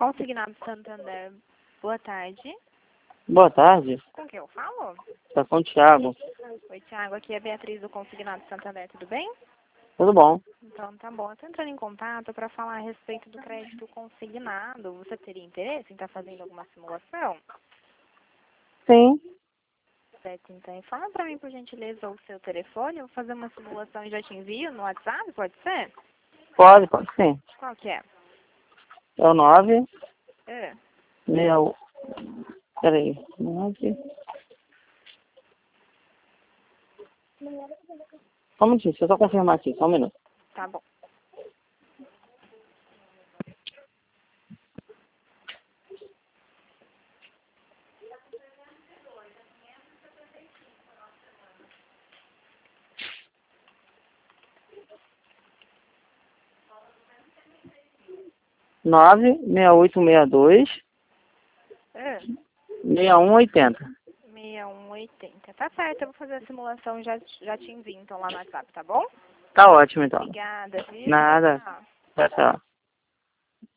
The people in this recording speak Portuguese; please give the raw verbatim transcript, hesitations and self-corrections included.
Consignado Santander, boa tarde. Boa tarde. Com quem eu falo? Tá com o Thiago. Oi, Thiago, aqui é a Beatriz do Consignado Santander, tudo bem? Tudo bom? Então, tá bom. Eu tô entrando em contato para falar a respeito do crédito consignado. Você teria interesse em estar fazendo alguma simulação? Sim. Certo, então. Fala para mim, por gentileza, o seu telefone. Eu vou fazer uma simulação e já te envio no WhatsApp, pode ser? Pode, pode sim. Qual que é? É o nove, É. meu... Peraí. Nove... Só um minutinho, deixa eu só confirmar aqui, só um minuto. Tá bom. nove, seis oito seis dois, É. seis um oitenta. seis um oitenta. Tá certo, eu vou fazer a simulação e já, já te envio então lá no WhatsApp, tá bom? Tá ótimo, então. Obrigada, viu? Nada. Tchau. Tchau, tchau.